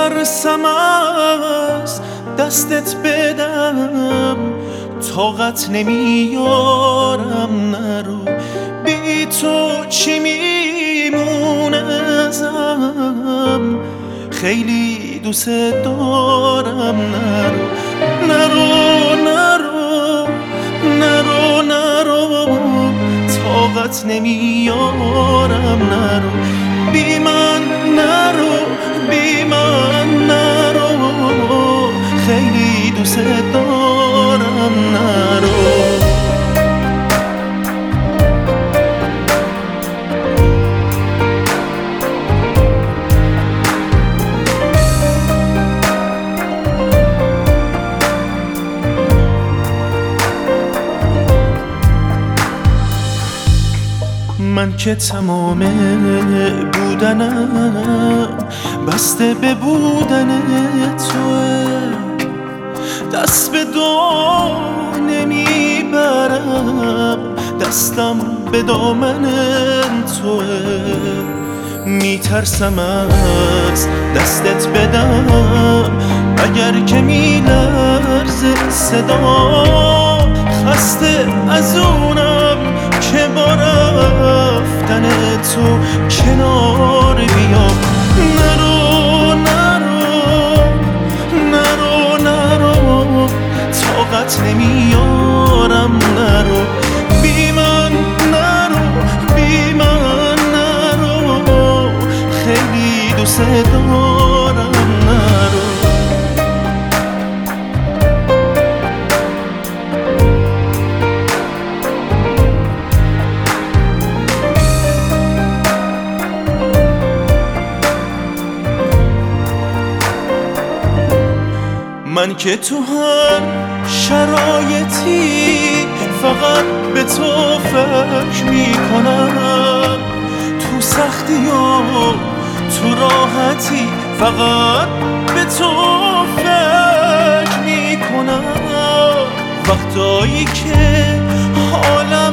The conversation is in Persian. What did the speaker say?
میترسم از دستت بدم، طاقت نمیارم نرو، بی تو چی میمونه ازم، خیلی دوست دارم نرو نرو نرو نرو نرو، طاقت نمیارم نرو، بی من نرو بی من نرو، خیلی دوست دارم نرو. من که تمام بودنم بسته به بودن توه، دست به دعا نمیبرم، دستم به دامن توه، میترسم از دستت بدم اگر که میلرزه صدا، خسته از اونم که با رفتن تو کنار بیام، نرو نرو نرو نرو، طاقت نمیارم نرو، بی من نرو بی من نرو، خیلی دوست دارم نرو. من که تو هر شرایطی فقط به تو فکر میکنم، تو سختی و تو راحتی فقط به تو فکر میکنم، وقتایی که حالم